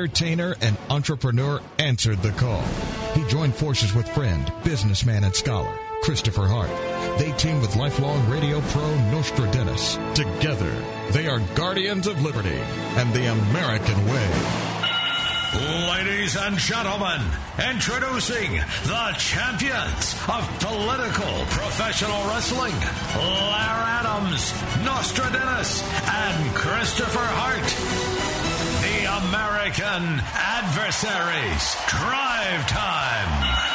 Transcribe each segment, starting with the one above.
entertainer, and entrepreneur answered the call. He joined forces with friend, businessman, and scholar Christopher Hart. They team with lifelong radio pro Nostradamus. Together, they are guardians of liberty and the American way. Ladies and gentlemen, introducing the champions of political professional wrestling, Blair Adams, Nostradamus, and Christopher Hart. The American Adversaries. Drive Time.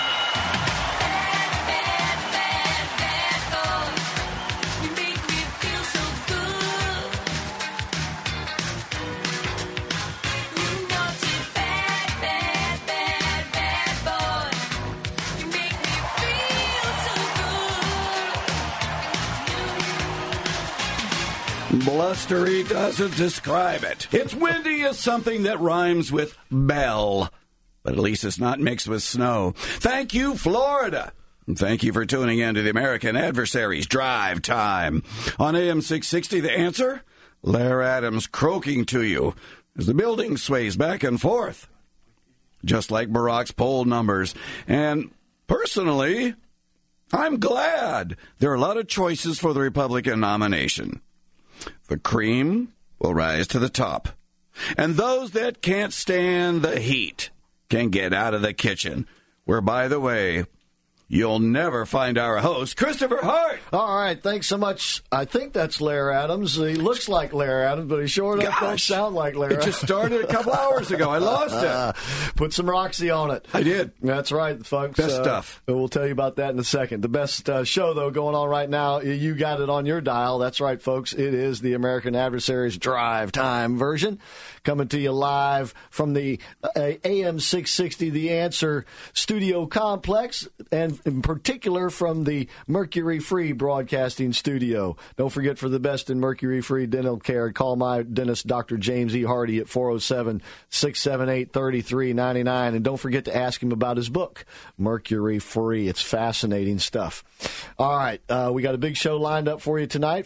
Blustery doesn't describe it. It's windy as something that rhymes with bell. But at least it's not mixed with snow. Thank you, Florida. And thank you for tuning in to the American Adversaries Drive Time. On AM 660, The Answer, Blair Adams croaking to you as the building sways back and forth, just like Barack's poll numbers. And personally, I'm glad there are a lot of choices for the Republican nomination. The cream will rise to the top. And those that can't stand the heat can get out of the kitchen, where, by the way, you'll never find our host, Christopher Hart. All right, thanks so much. I think that's Blair Adams. He looks like Blair Adams, but he sure enough don't sound like Blair Adams. It just started a couple hours ago. I lost it. Put some Roxy on it. I did. That's right, folks. Best stuff. We'll tell you about that in a second. The best show, though, going on right now, you got it on your dial. That's right, folks. It is the American Adversaries Drive Time version, coming to you live from the AM 660 The Answer studio complex, and in particular from the Mercury Free Broadcasting Studio. Don't forget, for the best in Mercury Free dental care, call my dentist, Dr. James E. Hardy, at 407-678-3399. And don't forget to ask him about his book, Mercury Free. It's fascinating stuff. All right, we got a big show lined up for you tonight.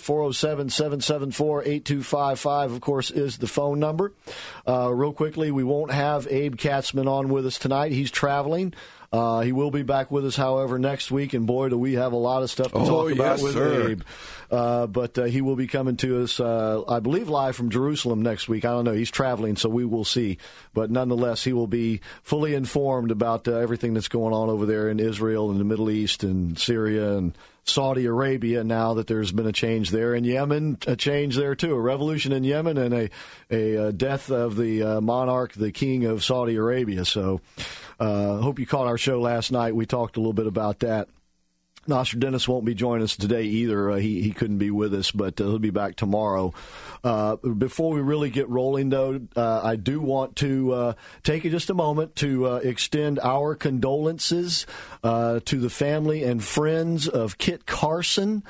407-774-8255, of course, is the phone number. Real quickly, we won't have Abe Katzman on with us tonight. He's traveling. He will be back with us, however, next week, and boy, do we have a lot of stuff to talk about with Abe. But he will be coming to us, I believe, live from Jerusalem next week. I don't know. He's traveling, so we will see. But nonetheless, he will be fully informed about everything that's going on over there in Israel and the Middle East and Syria and Saudi Arabia, now that there's been a change there. In Yemen, a change there, too. A revolution in Yemen and a death of the monarch, the king of Saudi Arabia. So hope you caught our show last night. We talked a little bit about that. Nostradamus won't be joining us today either. He couldn't be with us, but he'll be back tomorrow. Before we really get rolling, though, I do want to take just a moment to extend our condolences to the family and friends of Kit Carson.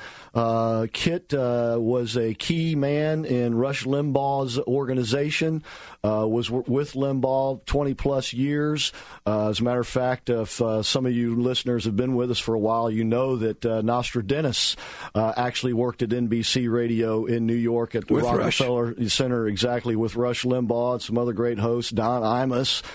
Kit was a key man in Rush Limbaugh's organization, was with Limbaugh 20-plus years. As a matter of fact, if some of you listeners have been with us for a while, you know that Nostradamus actually worked at NBC Radio in New York at the Rockefeller Center, exactly, with Rush Limbaugh and some other great hosts, Don Imus,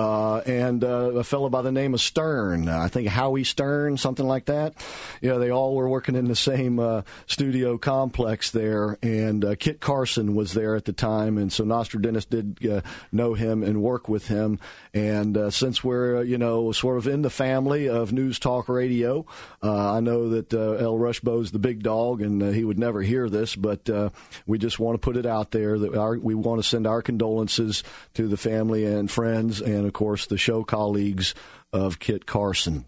and a fellow by the name of Stern. I think Howie Stern, something like that. Yeah, they all were working in the same studio complex there, and Kit Carson was there at the time, and so Nostradamus did know him and work with him. And since we're, sort of in the family of News Talk Radio, I know that El Rushbo's the big dog, and he would never hear this, but we just want to put it out there that we want to send our condolences to the family and friends and, of course, the show colleagues of Kit Carson.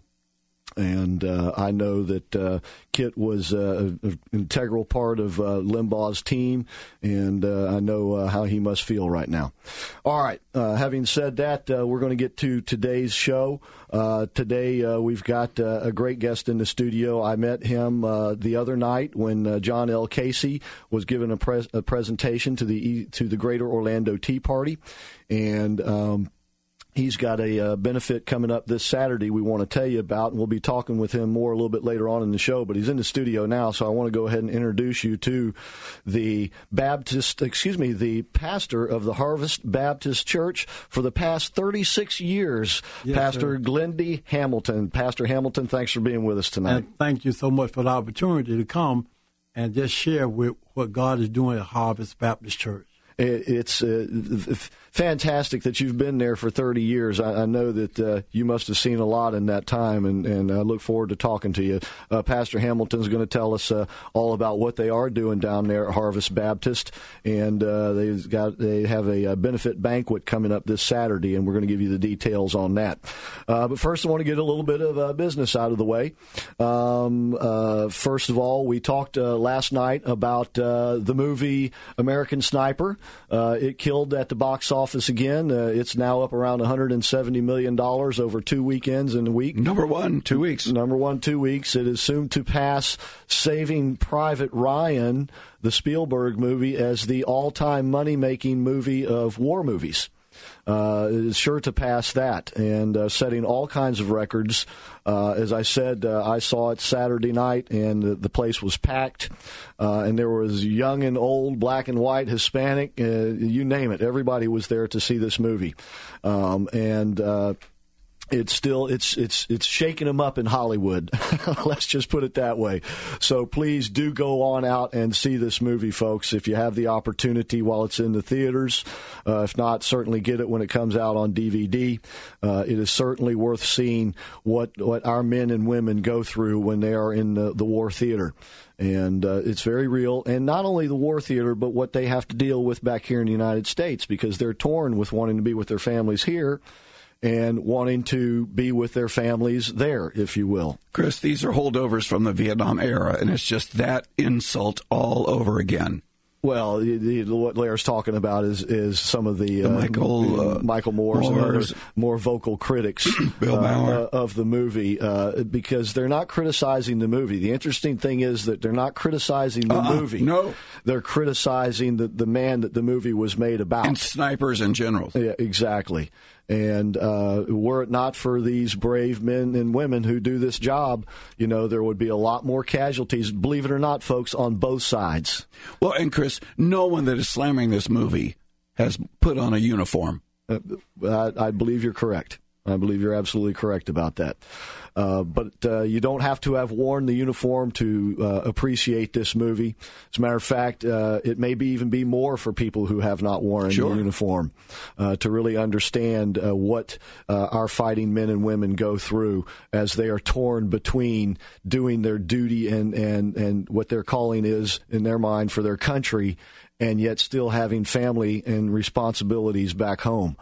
And I know that Kit was an integral part of Limbaugh's team, and I know how he must feel right now. All right, having said that, we're going to get to today's show. Today we've got a great guest in the studio. I met him the other night when John L. Casey was giving a presentation to the Greater Orlando Tea Party, and He's got a benefit coming up this Saturday we want to tell you about, and we'll be talking with him more a little bit later on in the show, but he's in the studio now, so I want to go ahead and introduce you to the pastor of the Harvest Baptist Church for the past 36 years, yes, Pastor Glendy Hamilton. Pastor Hamilton, thanks for being with us tonight. And thank you so much for the opportunity to come and just share with what God is doing at Harvest Baptist Church. It's fantastic that you've been there for 30 years. I know that you must have seen a lot in that time, and I look forward to talking to you. Pastor Hamilton's going to tell us all about what they are doing down there at Harvest Baptist, and they have a benefit banquet coming up this Saturday, and we're going to give you the details on that. But first, I want to get a little bit of business out of the way. First of all, we talked last night about the movie American Sniper. It killed at the box office again. It's now up around $170 million over 2 weekends in a week. Number 1, 2 weeks. Number 1, 2 weeks. It is soon to pass Saving Private Ryan, the Spielberg movie, as the all-time money-making movie of war movies. It is sure to pass that, and setting all kinds of records. As I said, I saw it Saturday night, and the place was packed, and there was young and old, black and white, Hispanic, you name it. Everybody was there to see this movie, It's shaking them up in Hollywood. Let's just put it that way. So please do go on out and see this movie, folks, if you have the opportunity while it's in the theaters. If not, certainly get it when it comes out on DVD. It is certainly worth seeing what our men and women go through when they are in the war theater. And it's very real. And not only the war theater, but what they have to deal with back here in the United States, because they're torn with wanting to be with their families here and wanting to be with their families there, if you will. Chris, these are holdovers from the Vietnam era, and it's just that insult all over again. Well, what Lair's talking about is some of the Michael Moore's more vocal critics Bill Maher of the movie, because they're not criticizing the movie. The interesting thing is that they're not criticizing the movie. No. They're criticizing the man that the movie was made about. And snipers in general. Yeah, exactly. And were it not for these brave men and women who do this job, there would be a lot more casualties, believe it or not, folks, on both sides. Well, and Chris, no one that is slamming this movie has put on a uniform. I believe you're correct. I believe you're absolutely correct about that. But you don't have to have worn the uniform to appreciate this movie. As a matter of fact, it may even be more for people who have not worn the uniform to really understand what our fighting men and women go through as they are torn between doing their duty and what their calling is in their mind for their country, and yet still having family and responsibilities back home.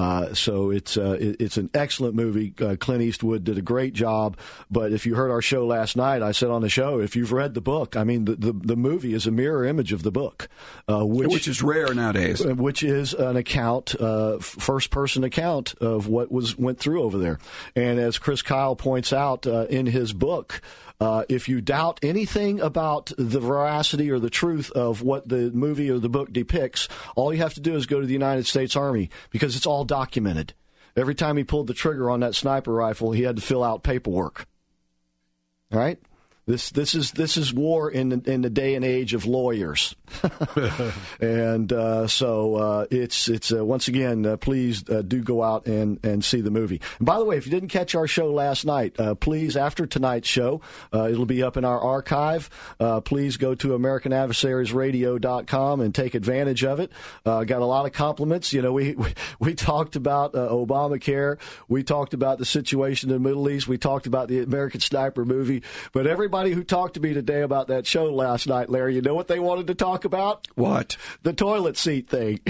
So it's an excellent movie. Clint Eastwood did a great job. But if you heard our show last night, I said on the show, if you've read the book, I mean, the movie is a mirror image of the book, which is rare nowadays. Which is an account, first person account of what went through over there. And as Chris Kyle points out in his book, if you doubt anything about the veracity or the truth of what the movie or the book depicts, all you have to do is go to the United States Army, because it's all documented. Every time he pulled the trigger on that sniper rifle, he had to fill out paperwork. All right? This is war in the day and age of lawyers, and so it's once again, please do go out and see the movie. And by the way, if you didn't catch our show last night, please, after tonight's show, it'll be up in our archive. Please go to AmericanAdversariesRadio.com and take advantage of it. Got a lot of compliments. We talked about Obamacare. We talked about the situation in the Middle East. We talked about the American Sniper movie. But everybody who talked to me today about that show last night, Larry, you know what they wanted to talk about? What? The toilet seat thing.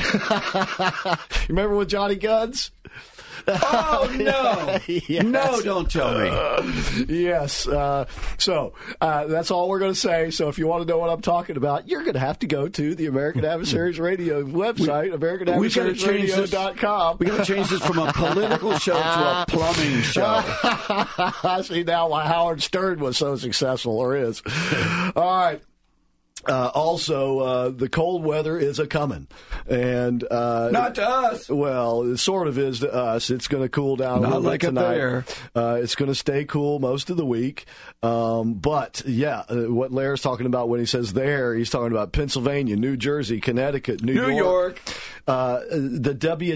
You remember with Johnny Guns? Oh, no. Yes. No, don't tell me. Yes. So that's all we're going to say. So if you want to know what I'm talking about, you're going to have to go to the American Adversaries Radio website, AmericanAdversaries.radio.com. We got to change this from a political show to a plumbing show. See now why Howard Stern was so successful, or is. All right. Also, the cold weather is a-coming. And not to us. Well, it sort of is to us. It's going to cool down a little bit tonight. There. It's going to stay cool most of the week. But, yeah, what Lair's talking about when he says there, he's talking about Pennsylvania, New Jersey, Connecticut, New York. The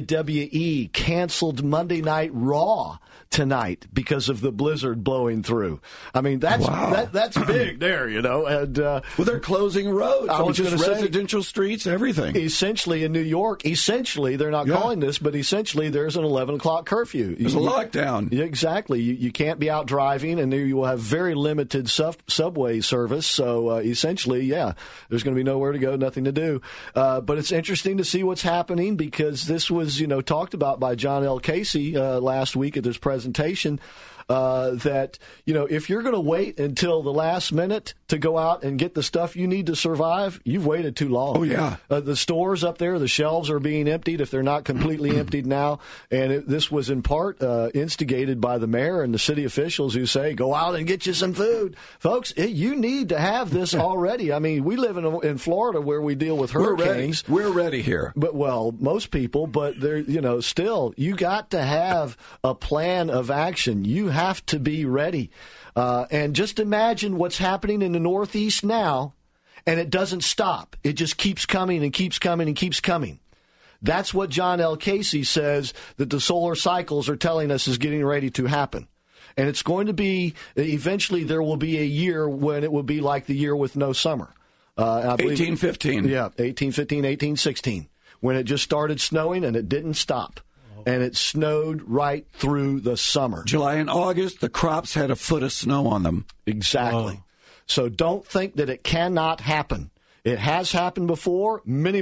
WWE canceled Monday Night Raw tonight because of the blizzard blowing through. I mean, that's big there, you know. And well, they're closing roads. I was just residential streets, everything. Essentially, in New York, they're not calling this, but essentially there's an 11 o'clock curfew. There's a lockdown. Exactly. You can't be out driving, and you will have very limited subway service. So essentially, there's going to be nowhere to go, nothing to do. But it's interesting to see what's happening because this was, talked about by John L. Casey last week at this presentation. That, if you're going to wait until the last minute to go out and get the stuff you need to survive, you've waited too long. Oh, yeah. The stores up there, the shelves are being emptied if they're not completely emptied now. And this was in part instigated by the mayor and the city officials who say, go out and get you some food. Folks, you need to have this already. I mean, we live in Florida where we deal with hurricanes. We're ready here. But, most people, but they're, still, you got to have a plan of action. You have to be ready. And just imagine what's happening in the Northeast now, and it doesn't stop. It just keeps coming and keeps coming and keeps coming. That's what John L. Casey says that the solar cycles are telling us is getting ready to happen. And it's going to be, eventually there will be a year when it will be like the year with no summer. I believe, 1815. Yeah, 1815, 1816, when it just started snowing and it didn't stop. And it snowed right through the summer. July and August, the crops had a foot of snow on them. Exactly. Oh. So don't think that it cannot happen. It has happened before many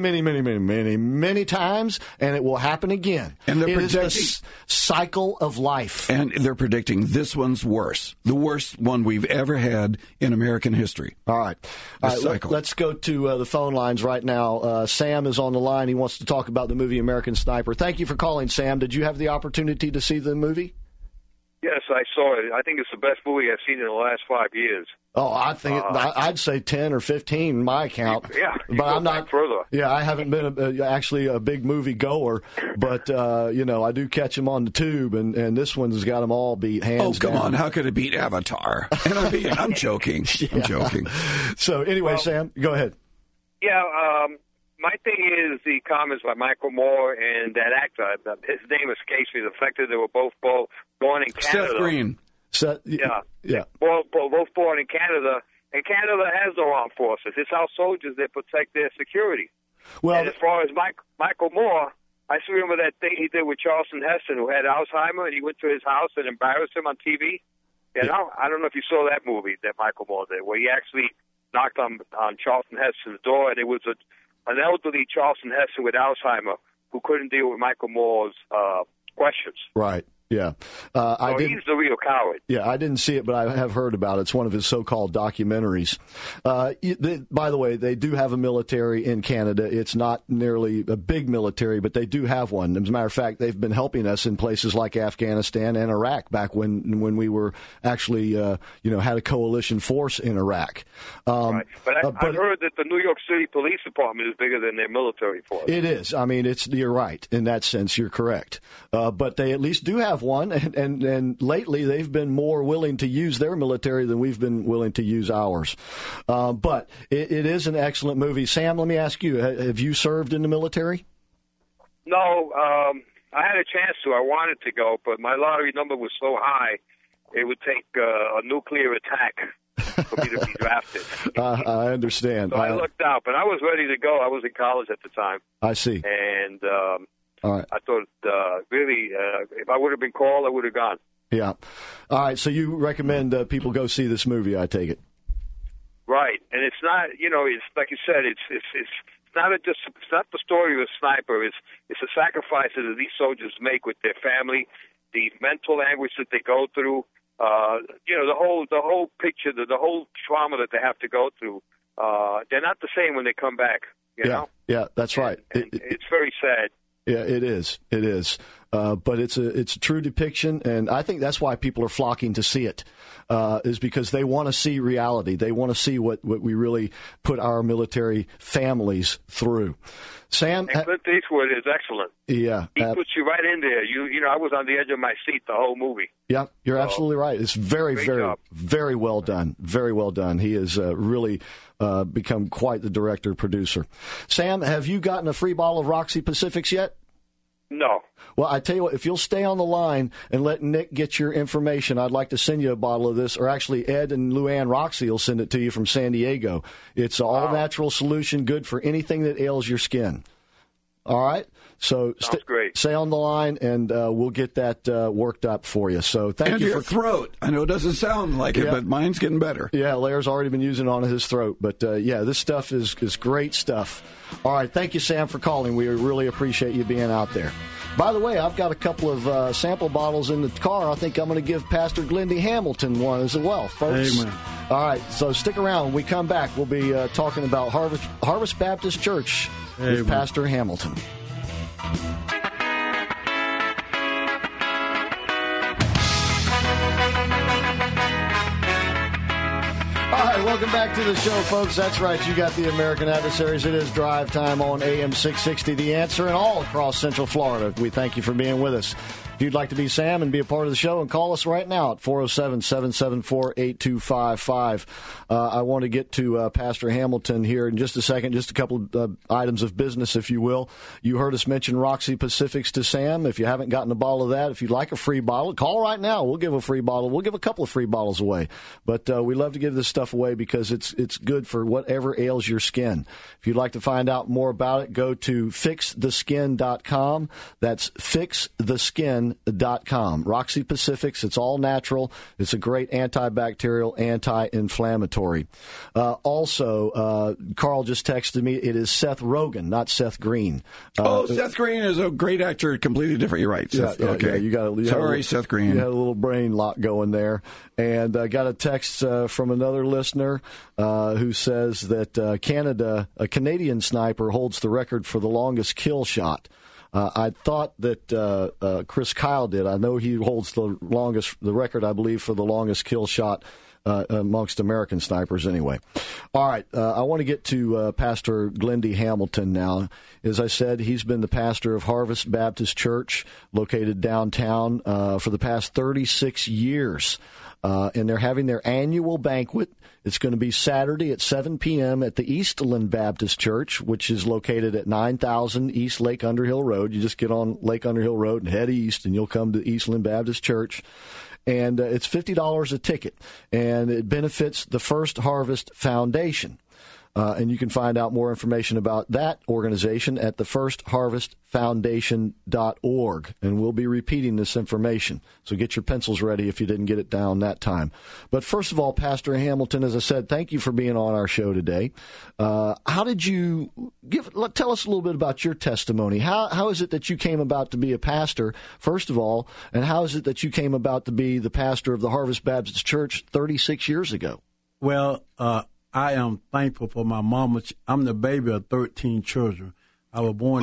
times, and it will happen again. And they're predicting the cycle of life. And they're predicting this one's worse, the worst one we've ever had in American history. All right. Let's go to the phone lines right now. Sam is on the line. He wants to talk about the movie American Sniper. Thank you for calling, Sam. Did you have the opportunity to see the movie? Yes, I saw it. I think it's the best movie I've seen in the last 5 years. Oh, I think I'd say 10 or 15 in my account. Yeah, but I'm not further. Yeah, I haven't been actually a big movie goer, but I do catch them on the tube, and this one's got them all beat hands down. Oh, come on! How could it beat Avatar? And I'm joking. I'm joking. So anyway, Sam, go ahead. Yeah. My thing is the comments by Michael Moore and that actor. His name escapes me. The fact that they were both born in Canada. Seth Green. Yeah. Both born in Canada, and Canada has no armed forces. It's our soldiers that protect their security. Well, and as far as Michael Moore, I still remember that thing he did with Charleston Heston, who had Alzheimer, and he went to his house and embarrassed him on TV. I don't know if you saw that movie that Michael Moore did, where he actually knocked on Charleston Heston's door, and it was an elderly Charleston Heston with Alzheimer who couldn't deal with Michael Moore's questions. Right. Yeah. He's the real coward. Yeah, I didn't see it, but I have heard about it. It's one of his so-called documentaries. By the way, they do have a military in Canada. It's not nearly a big military, but they do have one. As a matter of fact, they've been helping us in places like Afghanistan and Iraq back when we were actually, had a coalition force in Iraq. Right. But I've heard that the New York City Police Department is bigger than their military force. It is. I mean, you're right. In that sense, you're correct. But they at least do have one, and lately they've been more willing to use their military than we've been willing to use ours. But it is an excellent movie. Sam, let me ask you, have you served in the military? No, I had a chance to. I wanted to go, but my lottery number was so high, it would take a nuclear attack for me to be drafted. I understand. So I lucked out, but I was ready to go. I was in college at the time. I see. And all right. I thought, really, if I would have been called, I would have gone. Yeah. All right. So you recommend people go see this movie, I take it? Right. And it's not, it's like you said, it's not it's not the story of a sniper. It's the sacrifices that these soldiers make with their family, the mental anguish that they go through, the whole picture, the whole trauma that they have to go through. They're not the same when they come back, you know? Yeah, that's right. And it's very sad. Yeah, it is. It is. But it's a true depiction, and I think that's why people are flocking to see it, is because they want to see reality. They want to see what we really put our military families through. Sam, and Clint Eastwood is excellent. Yeah, he puts you right in there. You know, I was on the edge of my seat the whole movie. Yeah, you're absolutely right. It's very well done. Very well done. He has really become quite the director producer. Sam, have you gotten a free bottle of Roxy Pacifics yet? No. Well, I tell you what, if you'll stay on the line and let Nick get your information, I'd like to send you a bottle of this, or actually Ed and Luann Roxy will send it to you from San Diego. It's an all-natural solution, good for anything that ails your skin. All right? So stay on the line, and we'll get that worked up for you. So thank you for throat. I know it doesn't sound like it, but mine's getting better. Yeah, Lair's already been using it on his throat. But, yeah, this stuff is great stuff. All right, thank you, Sam, for calling. We really appreciate you being out there. By the way, I've got a couple of sample bottles in the car. I think I'm going to give Pastor Glendy Hamilton one as well, folks. Amen. All right, so stick around. When we come back, we'll be talking about Harvest Baptist Church with Pastor Hamilton. All right, welcome back to the show, folks. That's right, you got the American Adversaries. It is drive time on AM 660, The Answer, and all across Central Florida. We thank you for being with us. If you'd like to be Sam and be a part of the show, and call us right now at 407-774-8255. I want to get to Pastor Hamilton here in just a second, just a couple of items of business, if you will. You heard us mention Roxy Pacifics to Sam. If you haven't gotten a bottle of that, if you'd like a free bottle, call right now. We'll give a free bottle. We'll give a couple of free bottles away. But we love to give this stuff away because it's good for whatever ails your skin. If you'd like to find out more about it, go to fixtheskin.com. That's fixtheskin.com. Roxy Pacifics, it's all natural. It's a great antibacterial, anti-inflammatory. Also, Carl just texted me, it is Seth Rogen, not Seth Green. Seth Green is a great actor, completely different. You're right, Seth. Okay. Yeah, Sorry, Seth Green. You had a little brain lock going there. And I got a text from another listener who says that a Canadian sniper holds the record for the longest kill shot. I thought that Chris Kyle did. I know he holds the record, I believe, for the longest kill shot amongst American snipers anyway. All right, I want to get to Pastor Glendy Hamilton now. As I said, he's been the pastor of Harvest Baptist Church, located downtown, for the past 36 years. And they're having their annual banquet. It's going to be Saturday at 7 p.m. at the Eastland Baptist Church, which is located at 9000 East Lake Underhill Road. You just get on Lake Underhill Road and head east, and you'll come to Eastland Baptist Church. And it's $50 a ticket, and it benefits the First Harvest Foundation. And you can find out more information about that organization at thefirstharvestfoundation.org. And we'll be repeating this information. So get your pencils ready if you didn't get it down that time. But first of all, Pastor Hamilton, as I said, thank you for being on our show today. How did you tell us a little bit about your testimony? How is it that you came about to be a pastor, first of all, and how is it that you came about to be the pastor of the Harvest Baptist Church 36 years ago? Well, I am thankful for my mama. I'm the baby of 13 children. I was born.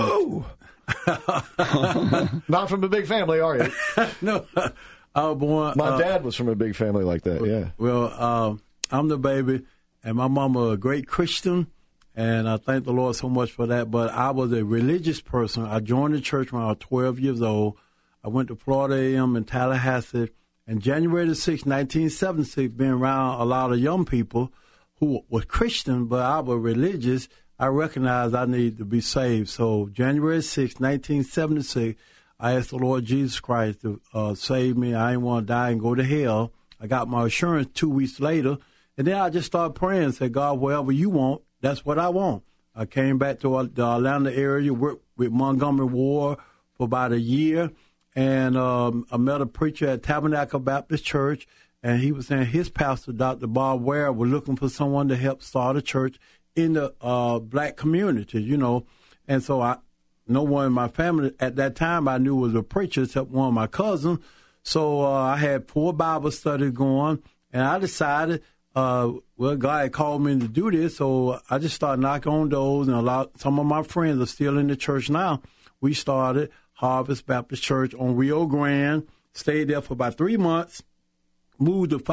Not from a big family, are you? No, I was born. My dad was from a big family like that. Yeah. Well, I'm the baby, and my mama a great Christian, and I thank the Lord so much for that. But I was a religious person. I joined the church when I was 12 years old. I went to Florida A&M in Tallahassee, and January 6, 1976, being around a lot of young people who was Christian, but I was religious, I recognized I needed to be saved. So January 6, 1976, I asked the Lord Jesus Christ to save me. I didn't want to die and go to hell. I got my assurance 2 weeks later, and then I just started praying and said, God, whatever you want, that's what I want. I came back to the Atlanta area, worked with Montgomery Ward for about a year, and I met a preacher at Tabernacle Baptist Church, and he was saying his pastor, Dr. Bob Ware, was looking for someone to help start a church in the black community, you know. And so no one in my family at that time I knew was a preacher except one of my cousins. So I had 4 Bible studies going, and I decided, God had called me to do this, so I just started knocking on doors, and some of my friends are still in the church now. We started Harvest Baptist Church on Rio Grande. Stayed there for about 3 months. Moved to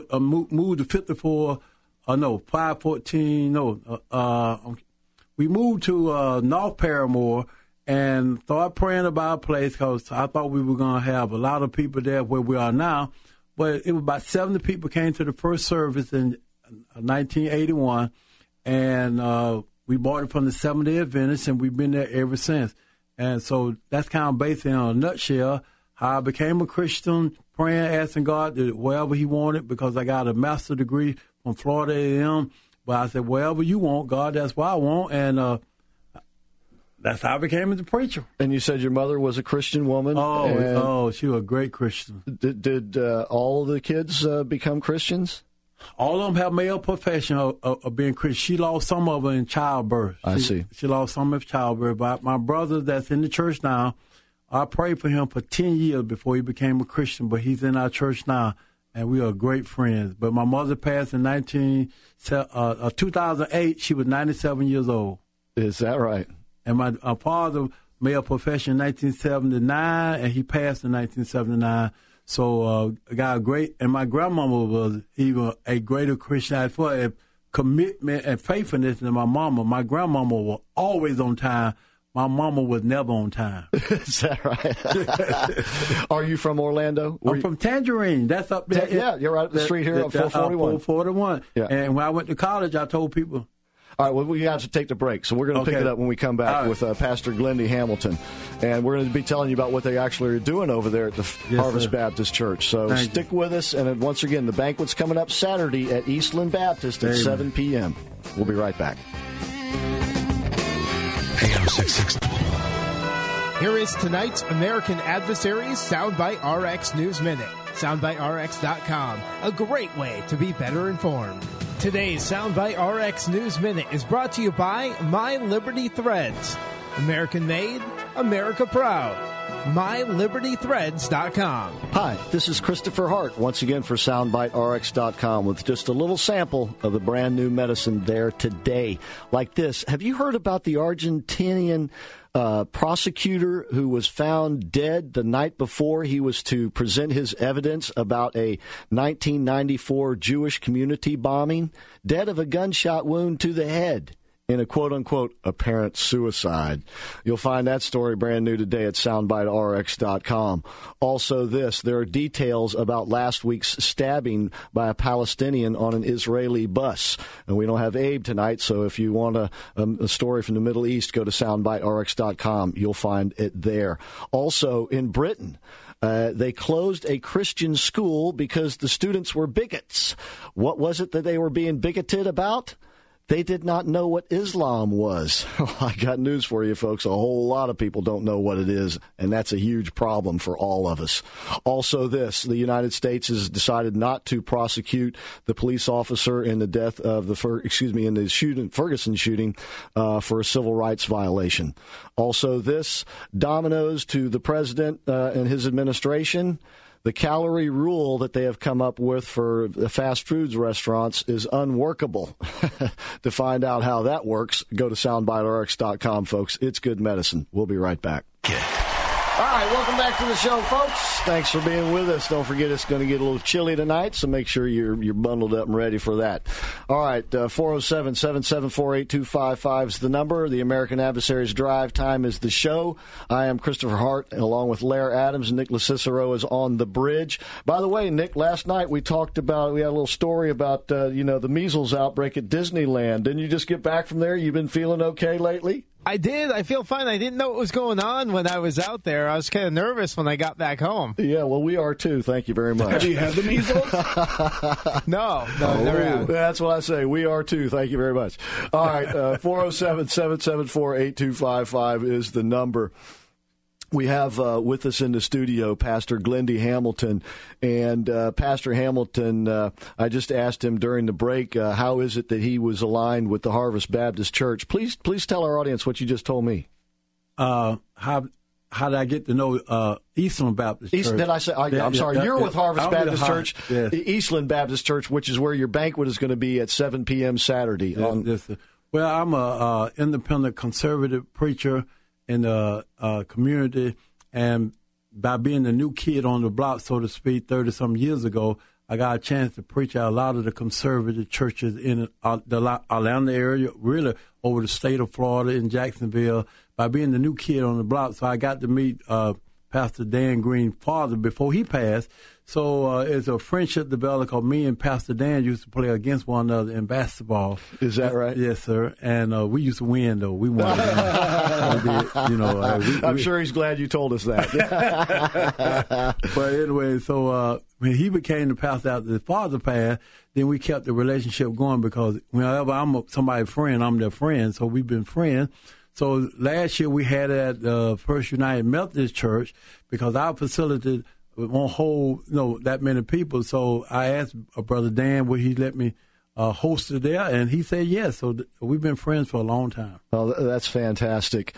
514. We moved to North Paramore and started praying about a place because I thought we were going to have a lot of people there where we are now. But it was about 70 people came to the first service in 1981, and we bought it from the Seventh-day Adventists, and we've been there ever since. And so that's kind of basically in a nutshell how I became a Christian, praying, asking God that wherever he wanted, because I got a master's degree from Florida A&M. But I said, wherever you want, God, that's what I want. And that's how I became a preacher. And you said your mother was a Christian woman? She was a great Christian. Did all of the kids become Christians? All of them have male profession of being Christian. She lost some of them in childbirth. I see. She lost some of childbirth. But my brother that's in the church now, I prayed for him for 10 years before he became a Christian, but he's in our church now, and we are great friends. But my mother passed in 2008. She was 97 years old. Is that right? And my father made a profession in 1979, and he passed in 1979. So I got a great, and my grandmama was even a greater Christian. As for a commitment and faithfulness to my mama, my grandmama was always on time. My mama was never on time. Is that right? Are you from Orlando? I'm from Tangerine. That's up there. Yeah, you're right up the street here on 441. 441. Yeah. And when I went to college, I told people. All right, well, we have to take the break, so we're going to pick it up when we come back with Pastor Glendy Hamilton. And we're going to be telling you about what they actually are doing over there at the Harvest Baptist Church. So stick with us. And once again, the banquet's coming up Saturday at Eastland Baptist at 7 p.m. We'll be right back. AM 660. Here is tonight's American Adversaries Soundbite RX News Minute. SoundbiteRx.com, a great way to be better informed. Today's Soundbite RX News Minute is brought to you by My Liberty Threads. American made, America proud. MyLibertyThreads.com. Hi, this is Christopher Hart, once again for SoundbiteRx.com with just a little sample of the brand new medicine there today. Like this, have you heard about the Argentinian prosecutor who was found dead the night before he was to present his evidence about a 1994 Jewish community bombing? Dead of a gunshot wound to the head in a quote-unquote apparent suicide. You'll find that story brand new today at SoundbiteRx.com. Also there are details about last week's stabbing by a Palestinian on an Israeli bus. And we don't have Abe tonight, so if you want a story from the Middle East, go to SoundbiteRx.com. You'll find it there. Also, in Britain, they closed a Christian school because the students were bigots. What was it that they were being bigoted about? They did not know what Islam was. I got news for you, folks. A whole lot of people don't know what it is, and that's a huge problem for all of us. Also the United States has decided not to prosecute the police officer in the death of Ferguson shooting for a civil rights violation. Also dominoes to the president and his administration. The calorie rule that they have come up with for the fast foods restaurants is unworkable. To find out how that works, go to SoundbiteRx.com, folks. It's good medicine. We'll be right back. All right, welcome back to the show, folks. Thanks for being with us. Don't forget it's going to get a little chilly tonight, so make sure you're bundled up and ready for that. All right, 407-774-8255 is the number. The American Adversaries Drive Time is the show. I am Christopher Hart, along with Lair Adams, and Nick Cicero is on the bridge. By the way, Nick, last night we had a little story about, the measles outbreak at Disneyland. Didn't you just get back from there? You've been feeling okay lately? I did. I feel fine. I didn't know what was going on when I was out there. I was kind of nervous when I got back home. Yeah, well, we are too. Thank you very much. Have you had the measles? No, never have. That's what I say. We are too. Thank you very much. All right, 407-774-8255 is the number. We have with us in the studio Pastor Glendy Hamilton. And Pastor Hamilton, I just asked him during the break, how is it that he was aligned with the Harvest Baptist Church? Please tell our audience what you just told me. How did I get to know Eastland Baptist Church? Did I say? I'm sorry. You're with Harvest Baptist Church, Eastland Baptist Church, which is where your banquet is going to be at 7 p.m. Saturday. Well, I'm a independent conservative preacher in the community, And by being the new kid on the block, so to speak, 30-some years ago, I got a chance to preach at a lot of the conservative churches in the Atlanta area, really over the state of Florida, in Jacksonville, by being the new kid on the block. So I got to meet Pastor Dan Green's father before he passed. So it's a friendship developed because me and Pastor Dan used to play against one another in basketball. Is that right? Yes, sir. And we used to win, though. We won. I'm sure he's glad you told us that. But anyway, so when he became the pastor after his father passed, then we kept the relationship going because whenever I'm somebody's friend, I'm their friend. So we've been friends. So last year we had it at First United Methodist Church because our facility won't hold that many people. So I asked Brother Dan would he let me host it there, and he said yes. So we've been friends for a long time. Oh, that's fantastic.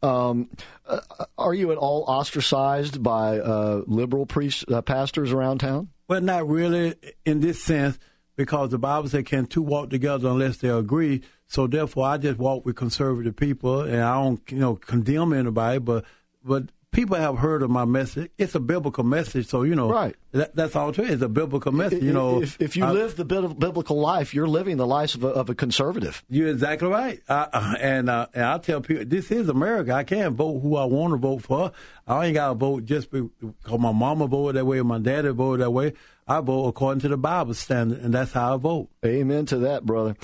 Are you at all ostracized by liberal pastors around town? Well, not really in this sense, because the Bible says, can two walk together unless they agree? So therefore, I just walk with conservative people, and I don't, condemn anybody, but people have heard of my message. It's a biblical message, so, right. That's all it is. It's a biblical message, If you live the biblical life, you're living the life of a conservative. You're exactly right. And I tell people, this is America. I can't vote who I want to vote for. I ain't got to vote just because my mama voted that way or my daddy voted that way. I vote according to the Bible standard, and that's how I vote. Amen to that, brother.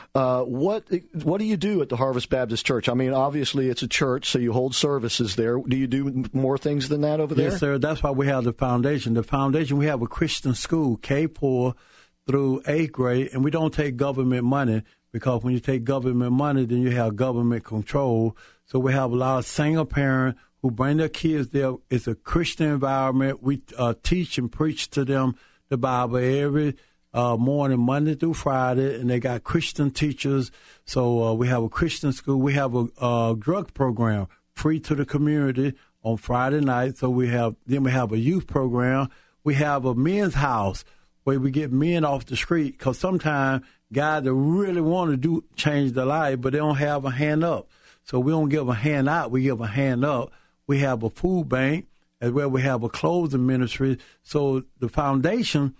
What do you do at the Harvest Baptist Church? I mean, obviously it's a church, so you hold services there. Do you do more things than that over there? Yes, sir. That's why we have the foundation. The foundation, we have a Christian school, K4 through 8th grade, and we don't take government money because when you take government money, then you have government control. So we have a lot of single parents who bring their kids there. It's a Christian environment. We teach and preach to them the Bible every morning, Monday through Friday, and they got Christian teachers. So we have a Christian school. We have a drug program free to the community on Friday night. So we have a youth program. We have a men's house where we get men off the street because sometimes guys that really want to change their life, but they don't have a hand up. So we don't give a hand out. We give a hand up. We have a food bank as well. We have a clothing ministry. So the foundation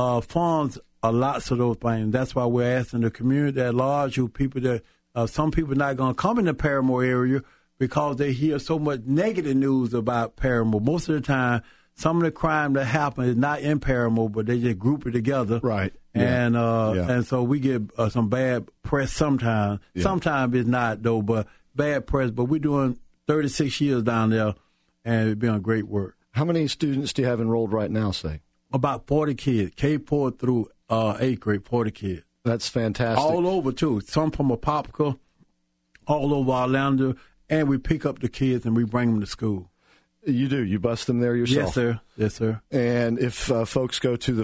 funds lots of those things. That's why we're asking the community at large, who people that some people not going to come in the Paramore area because they hear so much negative news about Paramore. Most of the time, some of the crime that happen is not in Paramore, but they just group it together. Right. And and so we get some bad press sometimes. Yeah. Sometimes it's not, though, but bad press. But we're doing 36 years down there, and it's been great work. How many students do you have enrolled right now, say? About 40 kids, K4 through 8th grade, 40 kids. That's fantastic. All over, too. Some from Apopka, all over Orlando, and we pick up the kids and we bring them to school. You do? You bus them there yourself? Yes, sir. Yes, sir. And if folks go to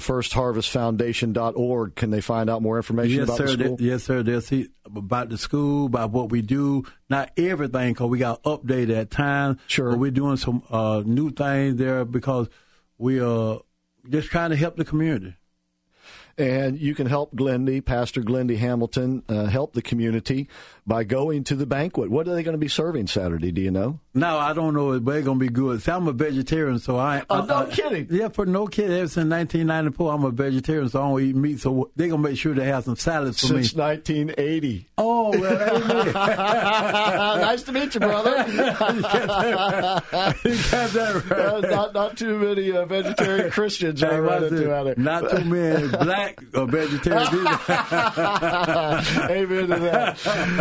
thefirstharvestfoundation.org, can they find out more information about the school? Yes, sir. They'll see about the school, about what we do. Not everything, because we got updated at times. Sure. But we're doing some new things there because we are just trying to help the community. And you can help Pastor Glendy Hamilton, help the community by going to the banquet. What are they going to be serving Saturday? Do you know? No, I don't know, but it's going to be good. See, I'm a vegetarian, so no kidding. Yeah, for no kidding. Ever since 1994, I'm a vegetarian, so I don't eat meat. So they're going to make sure they have some salads for me. Since 1980. Oh, well, amen. Nice to meet you, brother. You got that right. Not too many vegetarian Christians I run into out there. Not too many black vegetarians either. Amen to that.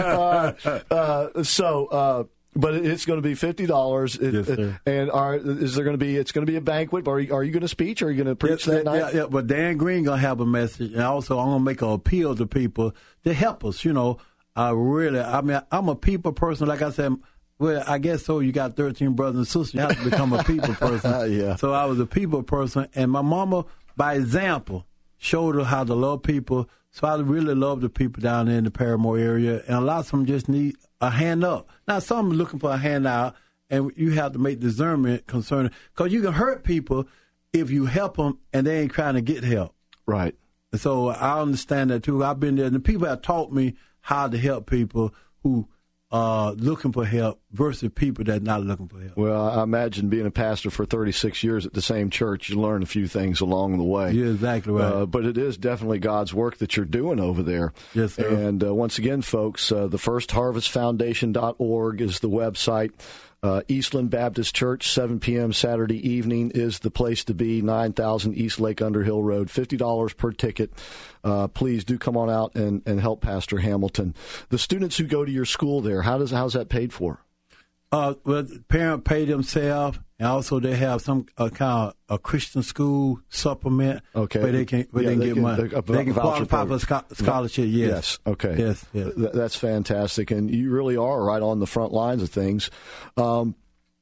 But it's going to be $50. Yes, sir. And is there going to be? It's going to be a banquet. Are you going to speak? Or are you going to preach that night? Yeah. But Dan Green going to have a message, and also I'm going to make an appeal to people to help us. I'm a people person. Like I said, well, I guess so. You got 13 brothers and sisters. You have to become a people person. Yeah. So I was a people person, and my mama, by example, showed her how to love people. So I really love the people down there in the Paramore area, and a lot of them just need a hand up. Now, some are looking for a hand out, and you have to make discernment concerning, because you can hurt people if you help them and they ain't trying to get help. Right. And so I understand that, too. I've been there, and the people have taught me how to help people who looking for help versus people that not looking for help. Well, I imagine being a pastor for 36 years at the same church, you learn a few things along the way. You're exactly right. But it is definitely God's work that you're doing over there. Yes, sir. And once again, folks, the FirstHarvestFoundation.org is the website. Eastland Baptist Church, 7 p.m. Saturday evening is the place to be, 9000 East Lake Underhill Road, $50 per ticket. Please do come on out and help Pastor Hamilton. The students who go to your school there, how's that paid for? Well, parents pay themselves, and also they have some kind of a Christian school supplement where they can get money. They can qualify for scholarship. Yes. Okay. Yes. That's fantastic, and you really are right on the front lines of things. Do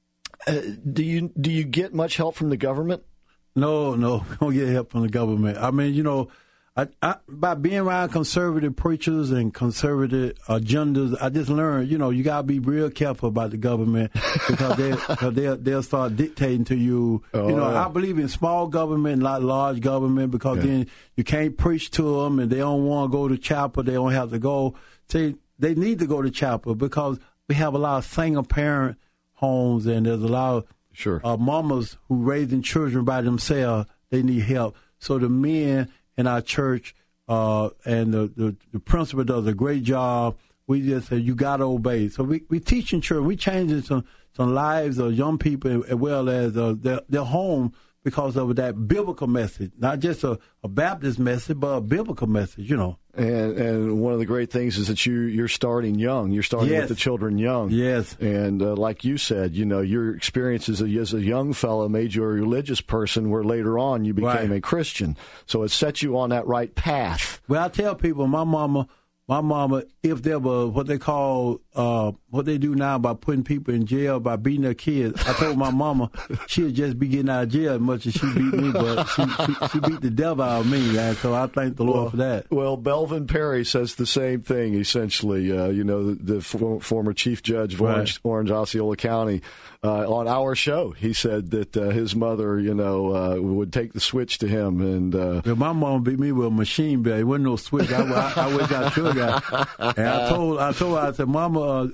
you get much help from the government? No, we don't get help from the government. I mean, I by being around conservative preachers and conservative agendas, I just learned, you got to be real careful about the government because they'll start dictating to you. I believe in small government, not large government, because then you can't preach to them and they don't want to go to chapel. They don't have to go. See, they need to go to chapel because we have a lot of single parent homes and there's a lot of mamas who raising children by themselves. They need help. So the men in our church, and the principal does a great job. We just say you got to obey. So we teaching children, we changing some lives of young people as well as their home because of that biblical message, not just a Baptist message, but a biblical message, And one of the great things is that you're starting young. You're starting with the children young. Yes. And like you said, your experiences as a young fellow made you a religious person where later on you became a Christian. So it set you on that right path. Well, I tell people, my mama, if there were what they call, what they do now by putting people in jail by beating their kids, I told my mama she'd just be getting out of jail as much as she beat me, but she beat the devil out of me, and so I thank the Lord for that. Well, Belvin Perry says the same thing, essentially. The former Chief Judge of Orange Osceola County, on our show, he said that his mother, would take the switch to him. And my mom beat me with a machine belt. It wasn't no switch. I wish I should have. And I told her, I said, Mama,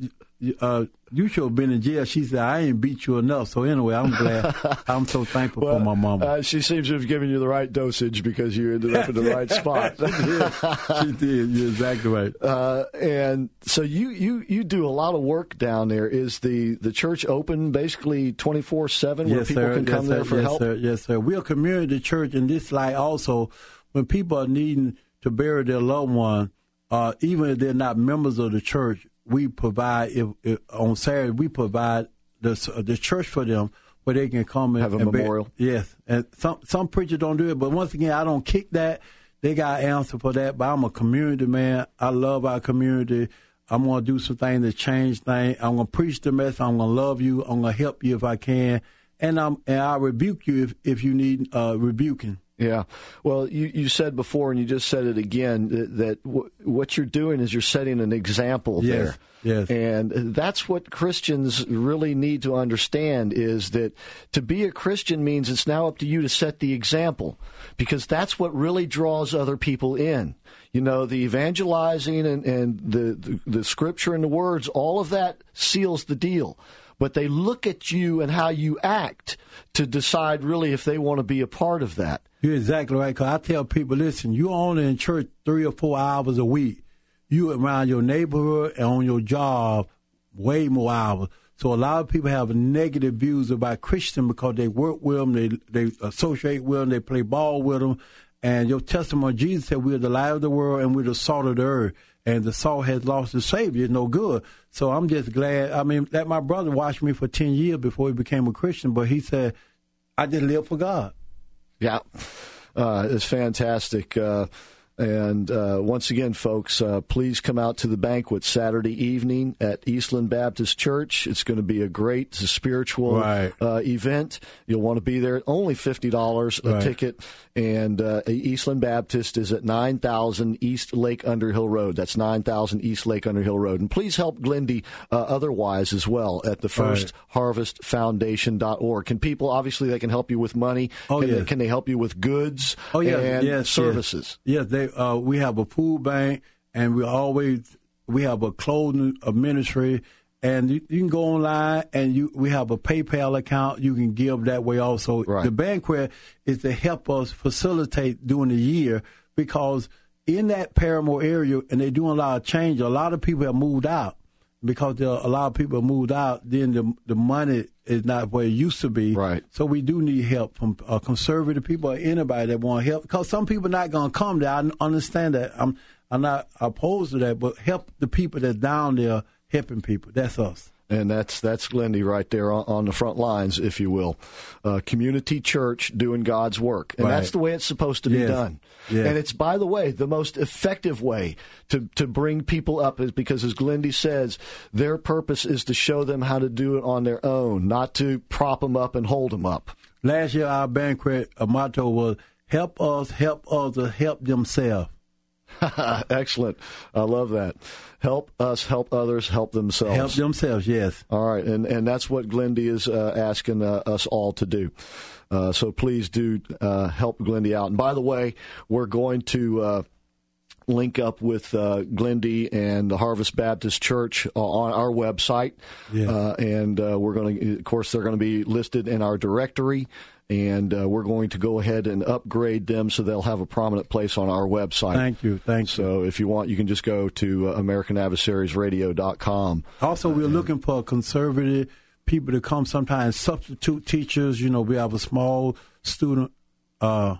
you should have been in jail. She said, I ain't beat you enough. So anyway, I'm glad. I'm so thankful for my mama. She seems to have given you the right dosage because you ended up in the right spot. She did. You're exactly right. And so you do a lot of work down there. Is the church open basically 24/7 where people can come there for help? Yes, sir. We're a community church, and this like also when people are needing to bury their loved one, even if they're not members of the church, we provide, on Saturday, we provide the church for them where they can come and have a memorial. Yes. And some preachers don't do it, but once again, I don't kick that. They got an answer for that, but I'm a community man. I love our community. I'm going to do some things to change things. I'm going to preach the message. I'm going to love you. I'm going to help you if I can. And I'll rebuke you if you need rebuking. Yeah. Well, you said before, and you just said it again, that what you're doing is you're setting an example there. Yes. And that's what Christians really need to understand, is that to be a Christian means it's now up to you to set the example, because that's what really draws other people in. The evangelizing and the scripture and the words, all of that seals the deal. But they look at you and how you act to decide really if they want to be a part of that. You're exactly right, because I tell people, listen, you're only in church 3 or 4 hours a week. You around your neighborhood and on your job way more hours. So a lot of people have negative views about Christians because they work with them, they associate with them, they play ball with them. And your testimony, Jesus said, we're the light of the world and we're the salt of the earth. And the salt has lost its Savior. It's no good. So I'm just glad. I mean, that my brother watched me for 10 years before he became a Christian, but he said, I just live for God. Yeah, it's fantastic. And once again, folks, please come out to the banquet Saturday evening at Eastland Baptist Church. It's going to be a great spiritual event. You'll want to be there. Only $50 a ticket. And Eastland Baptist is at 9000 East Lake Underhill Road. That's 9000 East Lake Underhill Road. And please help Glendy otherwise as well at the FirstHarvestFoundation.org. Can people, obviously, they can help you with money. Can they help you with goods and services? Yes, we have a food bank, and we always We have a clothing ministry, and you can go online, and we have a PayPal account. You can give that way also. Right. The banquet is to help us facilitate during the year, because in that Paramore area, and they're doing a lot of change, a lot of people have moved out. Because a lot of people have moved out, then the money is not where it used to be. Right. So we do need help from conservative people or anybody that want help. Because some people are not going to come there. I understand that. I'm not opposed to that, but help the people that's down there helping people. That's us. And that's Glendy right there on the front lines, if you will. Community church doing God's work. And that's the way it's supposed to be done. Yes. And it's, by the way, the most effective way to bring people up is because, as Glendy says, their purpose is to show them how to do it on their own, not to prop them up and hold them up. Last year, our banquet motto was, help us, help others, help themselves. Excellent. I love that. Help us, help others, help themselves. Help themselves, yes. All right, and that's what Glendy is asking us all to do. So please do help Glendy out. And by the way, we're going to link up with Glendy and the Harvest Baptist Church on our website. Yeah. And we're going to, of course, they're going to be listed in our directory. And we're going to go ahead and upgrade them so they'll have a prominent place on our website. Thank you. So if you want, you can just go to AmericanAdversariesRadio.com. Also, we're looking for conservative people to come sometimes, substitute teachers. You know, we have a small student. The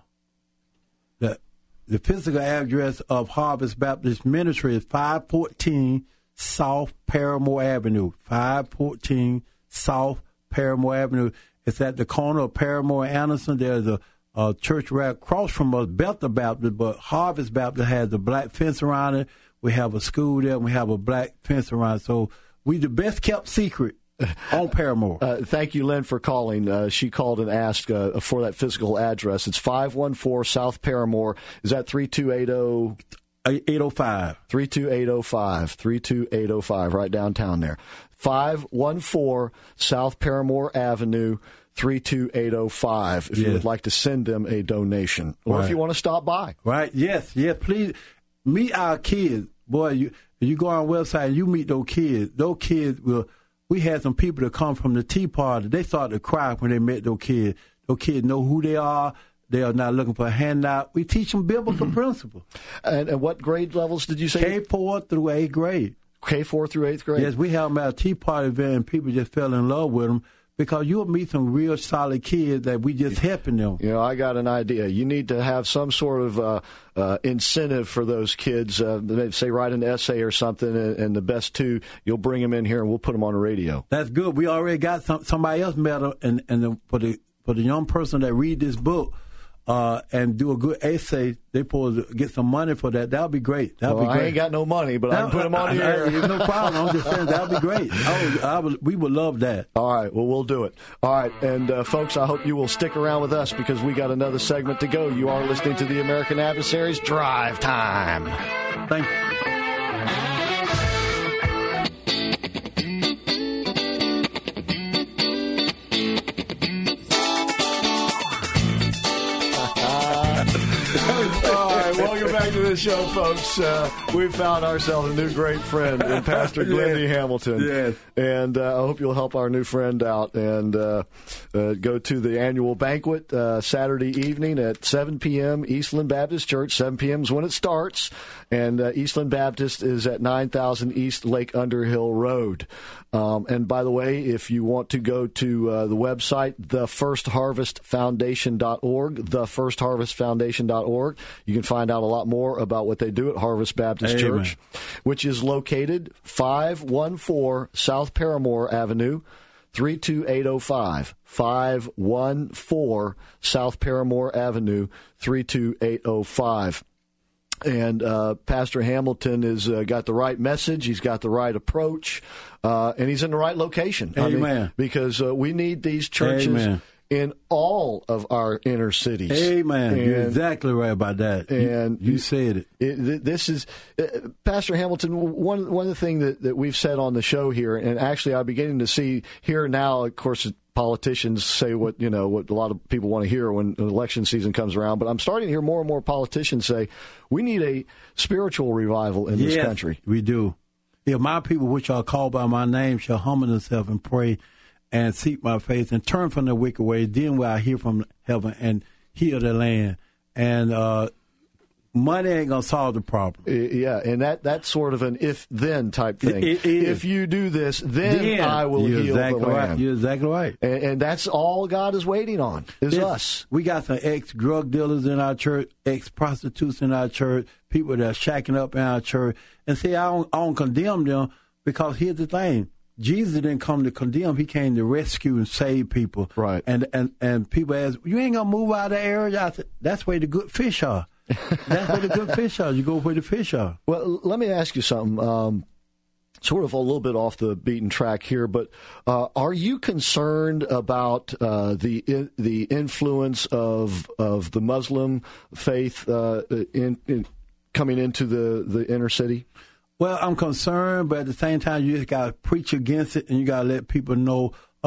physical address of Harvest Baptist Ministry is 514 South Paramore Avenue. 514 South Paramore Avenue. It's at the corner of Paramore and Anderson. There's a church right across from us, Bethel Baptist, but Harvest Baptist has a black fence around it. We have a school there, and we have a black fence around it. So we the best kept secret on Paramore. Thank you, Lynn, for calling. She called and asked for that physical address. It's 514 South Paramore. Is that 3280? 805. 32805. 32805, right downtown there. 514 South Paramore Avenue, 32805, if you would like to send them a donation. Or if you want to stop by. Right, yes, please meet our kids. Boy, you go on our website and you meet those kids. Those kids we had some people that come from the Tea Party. They started to cry when they met those kids. Those kids know who they are. They are not looking for a handout. We teach them biblical principles. And what grade levels did you say? K4 through 8th grade. K4 through 8th grade? Yes, we have them at a Tea Party event, and people just fell in love with them because you'll meet some real solid kids that we just helping them. You know, I got an idea. You need to have some sort of incentive for those kids. Say write an essay or something, and the best two, you'll bring them in here, and we'll put them on the radio. That's good. We already got somebody else met them, and for the young person that read this book, and do a good essay, they supposed to get some money for that. That would be great. That would be great. I ain't got no money, but I can put them on the air. No problem. I'm just saying that would be great. We would love that. All right. Well, we'll do it. All right. And, folks, I hope you will stick around with us because we got another segment to go. You are listening to the American Adversaries Drive Time. Thank you. Welcome back to the show, folks. We found ourselves a new great friend in Pastor Glendy Hamilton. Yes. And I hope you'll help our new friend out and go to the annual banquet Saturday evening at 7 p.m. Eastland Baptist Church. 7 p.m. is when it starts. And Eastland Baptist is at 9000 East Lake Underhill Road. And by the way, if you want to go to the website, thefirstharvestfoundation.org, thefirstharvestfoundation.org, you can find out a lot more about what they do at Harvest Baptist Church, which is located 514 South Paramore Avenue, 32805. 514 South Paramore Avenue, 32805. And Pastor Hamilton has got the right message. He's got the right approach. And he's in the right location. Amen. Because we need these churches in all of our inner cities. Amen. You're exactly right about that. And you said it. This is Pastor Hamilton. One of the things that we've said on the show here, and actually I'm beginning to see here now. Of course, politicians say what a lot of people want to hear when election season comes around. But I'm starting to hear more and more politicians say we need a spiritual revival in this country. We do. if my people, which are called by my name, shall humble themselves and pray and seek my face and turn from their wicked ways, then will I hear from heaven and heal the land. And money ain't going to solve the problem. Yeah, and that's sort of an if-then type thing. If you do this, then I will heal the land. Right. You're exactly right. And that's all God is waiting on, is us. We got some ex-drug dealers in our church, ex-prostitutes in our church, people that are shacking up in our church. And see, I don't condemn them, because here's the thing. Jesus didn't come to condemn. He came to rescue and save people. Right. And people ask, you ain't going to move out of the area? I said, that's where the good fish are. That's where the good fish are. You go where the fish are. Well, let me ask you something. Sort of a little bit off the beaten track here, but are you concerned about the influence of the Muslim faith in coming into the inner city? Well, I'm concerned, but at the same time, you just got to preach against it, and you got to let people know. I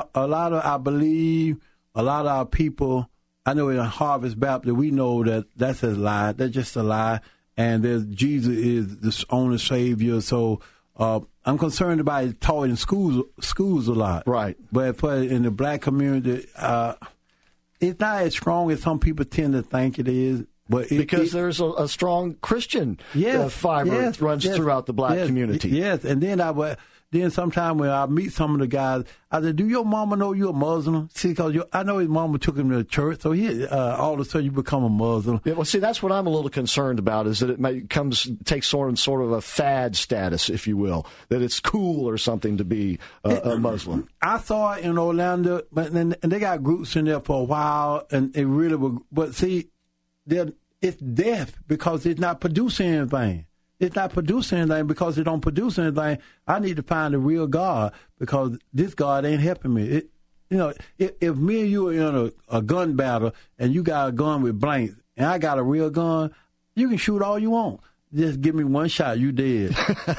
believe a lot of our people. I know in Harvest Baptist, we know that that's a lie. That's just a lie. And Jesus is the only Savior. So I'm concerned about it taught in schools a lot. Right. But in the black community, it's not as strong as some people tend to think it is. But because there's a strong Christian fiber runs throughout the black community. Yes, and then sometime when I meet some of the guys, I said, do your mama know you're a Muslim? See, because I know his mama took him to church, so all of a sudden you become a Muslim. Yeah, well, see, that's what I'm a little concerned about, is that it takes sort of a fad status, if you will, that it's cool or something to be a Muslim. I saw it in Orlando, and they got groups in there for a while, and it really was, but see, it's death because it's not producing anything. It's not producing anything because it don't produce anything. I need to find the real God, because this God ain't helping me. If me and you are in a gun battle and you got a gun with blanks and I got a real gun, you can shoot all you want. Just give me one shot, you dead.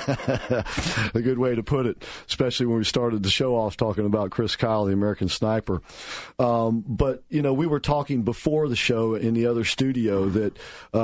A good way to put it, especially when we started the show off talking about Chris Kyle, the American Sniper. But, we were talking before the show in the other studio that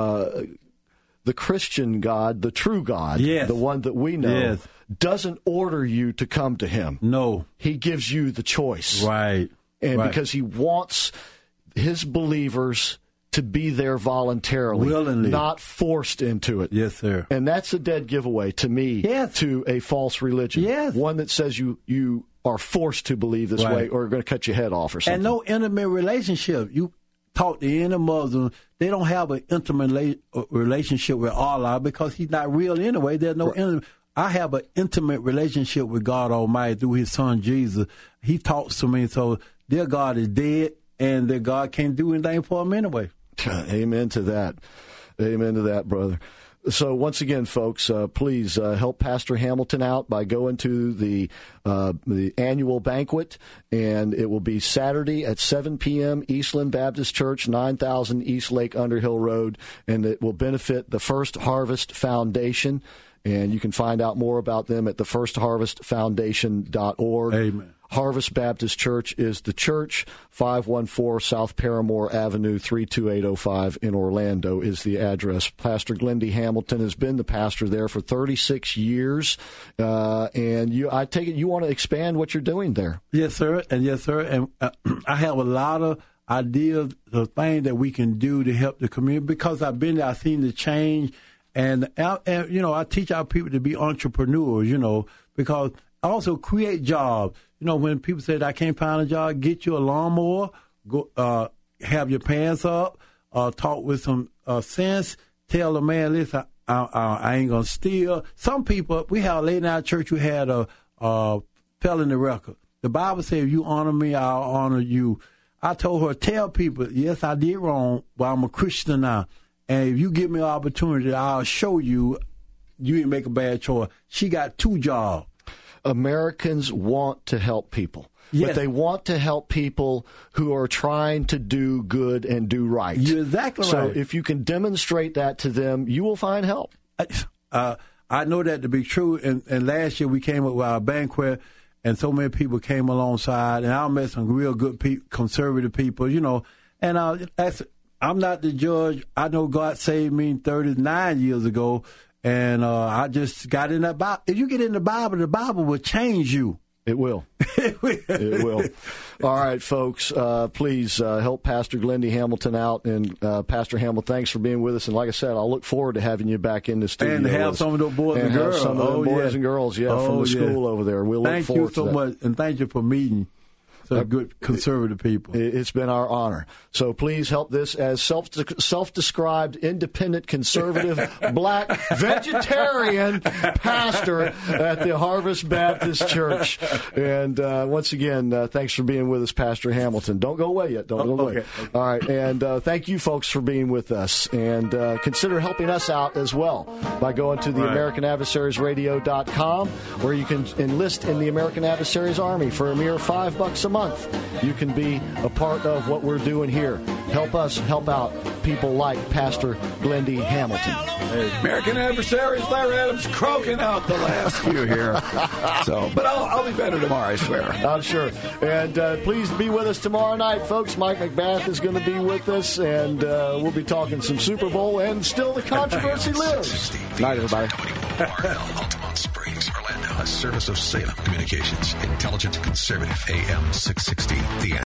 the Christian God, the true God, the one that we know, doesn't order you to come to him. No. He gives you the choice. Right. And because he wants his believers to be there voluntarily, willingly, not forced into it. Yes, sir. And that's a dead giveaway to me, to a false religion. Yes. One that says you are forced to believe this way or are going to cut your head off or something. And no intimate relationship. You talk to any Muslim, they don't have an intimate relationship with Allah because he's not real anyway. There's no intimate. I have an intimate relationship with God Almighty through his son Jesus. He talks to me, so their God is dead and their God can't do anything for them anyway. Amen to that. Amen to that, brother. So once again, folks, please help Pastor Hamilton out by going to the annual banquet, and it will be Saturday at 7 p.m. Eastland Baptist Church, 9000 East Lake Underhill Road, and it will benefit the First Harvest Foundation. And you can find out more about them at thefirstharvestfoundation.org. Amen. Harvest Baptist Church is the church. 514 South Paramore Avenue, 32805 in Orlando is the address. Pastor Glendy Hamilton has been the pastor there for 36 years. And I take it you want to expand what you're doing there. Yes, sir. And I have a lot of ideas of things that we can do to help the community. Because I've been there, I've seen the change. And I teach our people to be entrepreneurs, because I also create jobs. When people say that I can't find a job, get you a lawnmower, go have your pants up, talk with some sense, tell the man, listen, I ain't going to steal. Some people, we had a lady in our church who had a felony record. The Bible says, if you honor me, I'll honor you. I told her, tell people, yes, I did wrong, but I'm a Christian now. And if you give me an opportunity, I'll show you didn't make a bad choice. She got 2 jobs. Americans want to help people. Yes. But they want to help people who are trying to do good and do right. You're exactly right. So if you can demonstrate that to them, you will find help. I know that to be true. And last year we came up with our banquet, and so many people came alongside. And I met some real good conservative people, And I'm not the judge. I know God saved me 39 years ago, And I just got in that Bible. If you get in the Bible will change you. It will. It will. All right, folks, please help Pastor Glendy Hamilton out. And Pastor Hamilton, thanks for being with us. And like I said, I'll look forward to having you back in the studio. And have some of those boys and girls. Some of them boys and girls, from the school over there. We'll look forward to that. Thank you so much, and thank you for meeting such good conservative people. It's been our honor. So please help this as self-described independent conservative black vegetarian pastor at the Harvest Baptist Church. And once again, thanks for being with us, Pastor Hamilton. Don't go away yet. Don't go away. Okay. All right. And thank you, folks, for being with us. And consider helping us out as well by going to the AmericanAdversariesRadio.com, where you can enlist in the American Adversaries Army for a mere $5 a month. You can be a part of what we're doing here. Help us help out people like Pastor Glendy Hamilton. Hey, American Adversaries, Larry Adams croaking out the last few here. But I'll be better tomorrow, I swear. I'm sure. And please be with us tomorrow night, folks. Mike McBath is going to be with us, and we'll be talking some Super Bowl, and still the controversy lives. Night, everybody. Altamont Springs, Orlando. A service of Salem Communications. Intelligent, conservative, AM 660. The